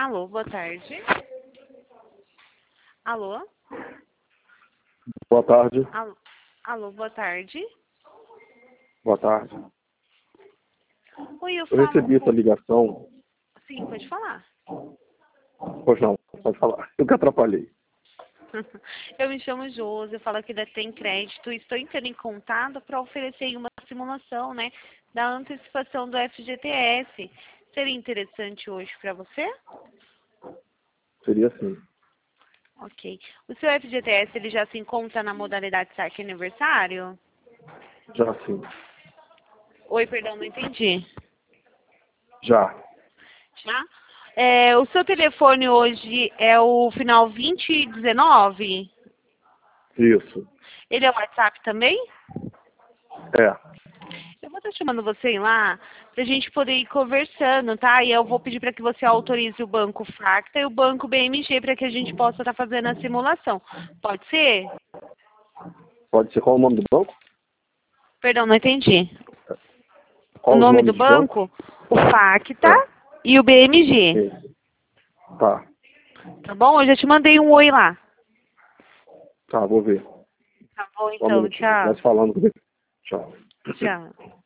Alô, boa tarde. Alô? Boa tarde. Alô, boa tarde. Boa tarde. Oi, eu Eu falo recebi essa ligação. Sim, pode falar. Pois não, pode falar. Eu que atrapalhei. Eu me chamo Josi, eu falo aqui da Tem Crédito e estou entrando em contato para oferecer uma simulação, né, da antecipação do FGTS. Seria interessante hoje para você? Seria assim. Ok. O seu FGTS, ele já se encontra na modalidade saque aniversário? Já sim. Oi, perdão, não entendi. Já. Já? O seu telefone hoje é o final 2019? Isso. Ele é o WhatsApp também? É. Eu vou estar chamando você lá para a gente poder ir conversando, tá? E eu vou pedir para que você autorize o banco Facta e o banco BMG para que a gente possa estar fazendo a simulação. Pode ser? Pode ser qual o nome do banco? Perdão, não entendi. O Qual os nome do nomes dos bancos? banco? O Facta É. e o BMG. Isso. Tá. Tá bom? Eu já te mandei um oi lá. Tá, vou ver. Tá bom, Só um então. minutinho. Tchau. Nós falando. Tchau. Tchau.